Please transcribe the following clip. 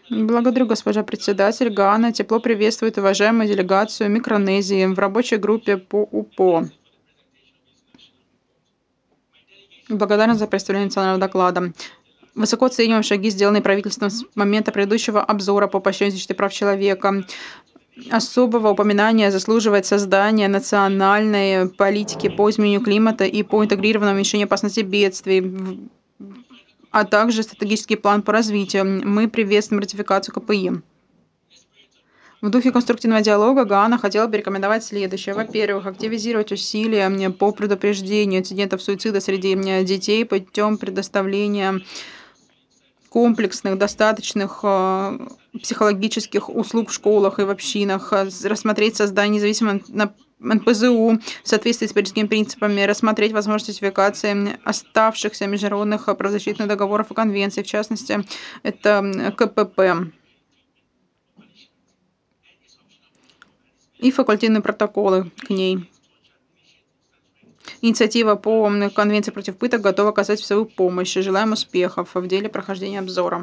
Благодарю, госпожа председатель. Гаана тепло приветствует уважаемую делегацию Микронезии в рабочей группе по УПО. Благодарна за представление национального доклада. Высоко оцениваем шаги, сделанные правительством с момента предыдущего обзора по поощрению защиты прав человека. Особого упоминания заслуживает создание национальной политики по изменению климата и по интегрированному уменьшению опасности бедствий, а также стратегический план по развитию. Мы приветствуем ратификацию КПИ. В духе конструктивного диалога Гаана хотела бы рекомендовать следующее. Во-первых, активизировать усилия по предупреждению инцидентов суицида среди детей путем предоставления комплексных, достаточных психологических услуг в школах и в общинах, рассмотреть создание независимого НПЗУ в соответствии с парижскими принципами, рассмотреть возможность ратификации оставшихся международных правозащитных договоров и конвенций, в частности, это КПП и факультативные протоколы к ней. Инициатива по Конвенции против пыток готова оказать свою помощь. Желаем успехов в деле прохождения обзора.